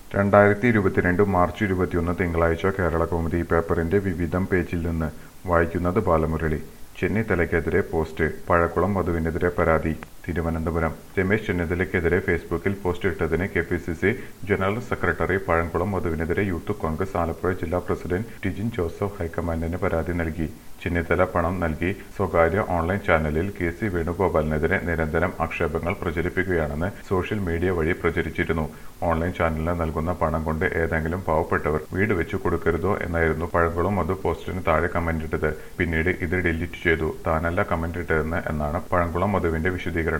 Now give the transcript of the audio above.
2022 March 21 തിങ്കളാഴ്ച കേരളകൗമുദി പേപ്പറിന്റെ വിവിധം പേജിൽ നിന്ന് വായിക്കുന്നത് ബാലമുരളി. ചെന്നിത്തലയ്ക്കെതിരെ പോസ്റ്റ്, പഴക്കുളം മധുവിനെതിരെ പരാതി. തിരുവനന്തപുരം. രമേശ് ചെന്നിത്തലയ്ക്കെതിരെ ഫേസ്ബുക്കിൽ പോസ്റ്റ് ഇട്ടതിന് കെപിസിസി ജനറൽ സെക്രട്ടറി പഴക്കുളം മധുവിനെതിരെ യൂത്ത് കോൺഗ്രസ് ആലപ്പുഴ ജില്ലാ പ്രസിഡന്റ് ടിജിൻ ജോസഫ് ഹൈക്കമാൻഡിന് പരാതി നൽകി. ചെന്നിത്തല പണം നൽകി സ്വകാര്യ ഓൺലൈൻ ചാനലിൽ കെ.സി. വേണുഗോപാലിനെതിരെ നിരന്തരം ആക്ഷേപങ്ങൾ പ്രചരിപ്പിക്കുകയാണെന്ന് സോഷ്യൽ മീഡിയ വഴി പ്രചരിച്ചിരുന്നു. ഓൺലൈൻ ചാനലിന് നൽകുന്ന പണം കൊണ്ട് ഏതെങ്കിലും പാവപ്പെട്ടവർ വീട് വെച്ചു കൊടുക്കരുതോ എന്നായിരുന്നു പഴക്കുളം മധു പോസ്റ്റിന് താഴെ കമന്റിട്ടത്. പിന്നീട് ഇത് ഡിലീറ്റ് ചെയ്തു. താനല്ല കമന്റ് ഇട്ടതെന്ന് എന്നാണ് പഴക്കുളം മധുവിന്റെ വിശദീകരണം.